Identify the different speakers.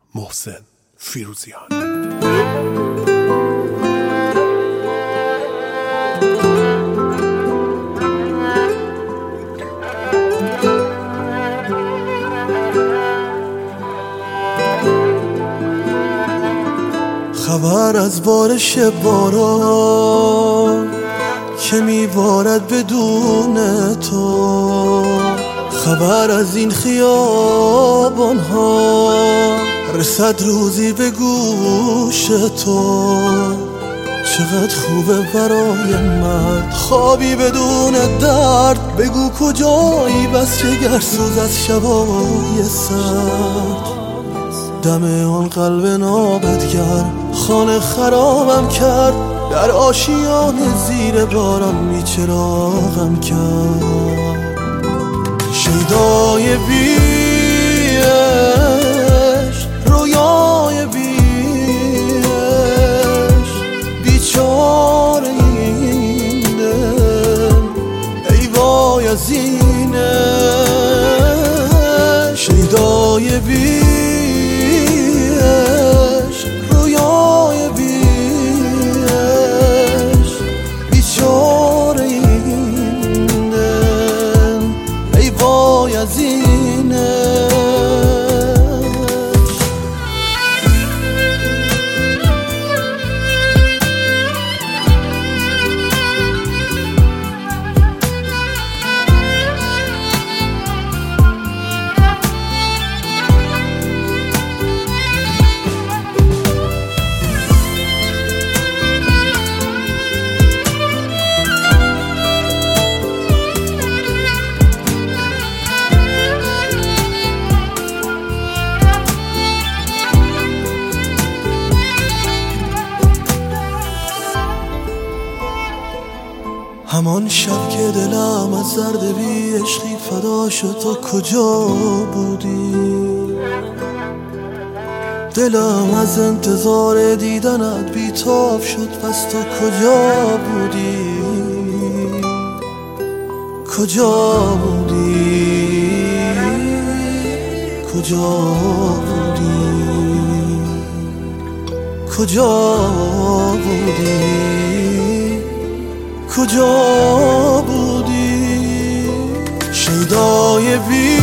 Speaker 1: محسن فیروزیان.
Speaker 2: خبر از بارش باران که میبارد بدون تو، خبر از این خیابان ها رسد روزی به گوش تو. چقدر خوبه برای من خوابی بدون درد، بگو کجایی بس جگرسوز از شبای سرد. دم آن قلب نابدگر خانه خرابم کرد، در آشیانه زیر باران میچراغم کرد. شیدای بیش رویای بیش بیچاره اینه، ای وای از اینه. شیدای بیش رویای بیش بیچاره اینه، ای وای از اینه. همان شب که دلم از درد بی عشقی فدا شد، تو کجا بودی؟ دلم از انتظار دیدنت بیتاب شد، پس تو کجا بودی؟ کجا بودی؟ کجا بودی؟ کجا بودی؟ کجا بودی؟ شیدای بی